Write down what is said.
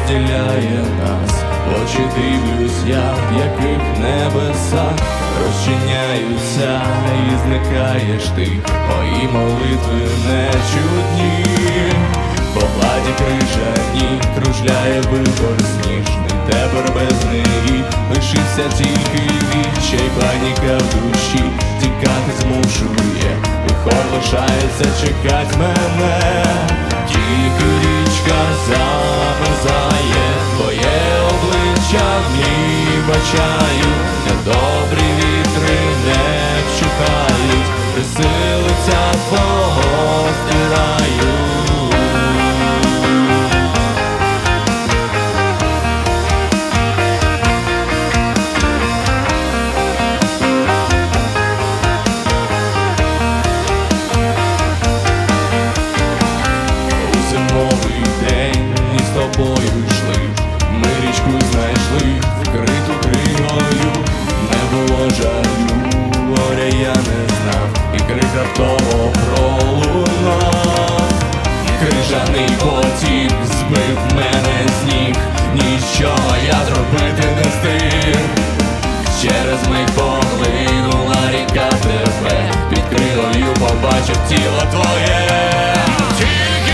розділяє нас. В очі дивлюсь я, в яких небесах розчиняються і зникаєш ти. Мої молитви не чудні, по гладі крижані кружляє вибор сніжний. Тепер без неї лишився тільки відчай, паніка в душі тікати змушує, і хор лишається чекать мене. Тільки річка замерзає, твоє обличчя в ній бачаю. Недобрі вітри не вщухають, присилиця твого стираю. Зимовий день і з тобою йшли, ми річку знайшли, вкриту кригою. Не було жалю, горя я не знав, і крик раптово пролунав. Крижаний потік збив мене з ніг, нічого я зробити не встиг. Через мить поглинула ріка тебе, під кригою побачив тіло твоє. Тільки